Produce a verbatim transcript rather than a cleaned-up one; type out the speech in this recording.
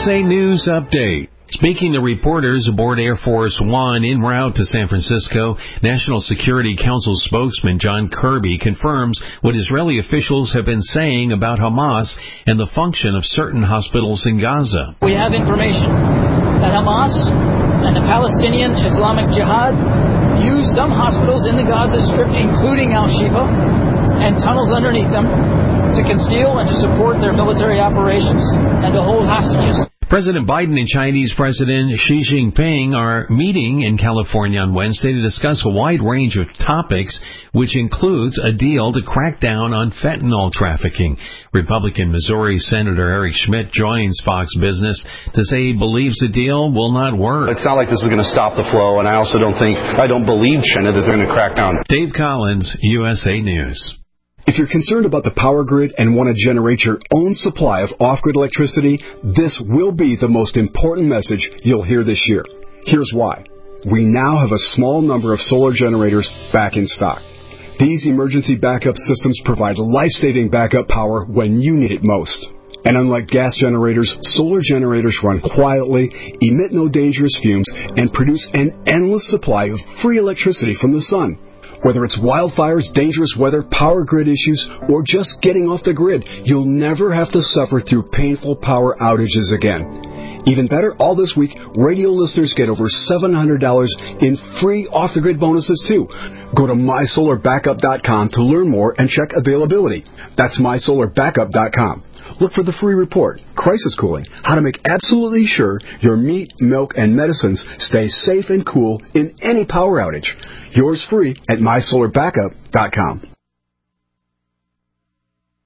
S A News Update. Speaking to reporters aboard Air Force One en route to San Francisco, National Security Council spokesman John Kirby confirms what Israeli officials have been saying about Hamas and the function of certain hospitals in Gaza. We have information that Hamas and the Palestinian Islamic Jihad use some hospitals in the Gaza Strip, including Al-Shifa, and tunnels underneath them to conceal and to support their military operations and to hold hostages. President Biden and Chinese President Xi Jinping are meeting in California on Wednesday to discuss a wide range of topics, which includes a deal to crack down on fentanyl trafficking. Republican Missouri Senator Eric Schmidt joins Fox Business to say he believes the deal will not work. It's not like this is going to stop the flow, and I also don't think, I don't believe China that they're going to crack down. Dave Collins, U S A News. If you're concerned about the power grid and want to generate your own supply of off-grid electricity, this will be the most important message you'll hear this year. Here's why. We now have a small number of solar generators back in stock. These emergency backup systems provide life-saving backup power when you need it most. And unlike gas generators, solar generators run quietly, emit no dangerous fumes, and produce an endless supply of free electricity from the sun. Whether it's wildfires, dangerous weather, power grid issues, or just getting off the grid, you'll never have to suffer through painful power outages again. Even better, all this week, radio listeners get over seven hundred dollars in free off-the-grid bonuses, too. Go to my solar backup dot com to learn more and check availability. That's my solar backup dot com. Look for the free report, Crisis Cooling, how to make absolutely sure your meat, milk, and medicines stay safe and cool in any power outage. Yours free at my solar backup dot com.